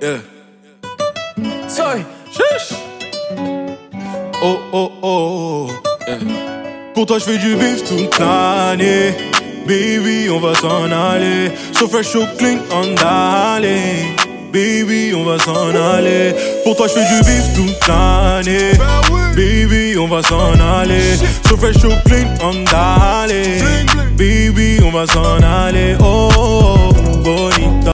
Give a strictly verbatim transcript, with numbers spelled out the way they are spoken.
Yeah. Soy, chiche. Oh, oh, oh, yeah. Pour toi, je fais du bif toute l'année. Baby, on va s'en aller. So fresh, so clean, on d'aller. Baby, on va s'en aller. Pour toi, je fais du bif toute l'année. Baby, on va s'en aller. So fresh, so clean, on d'aller. Baby, on va s'en aller. Oh, oh, oh.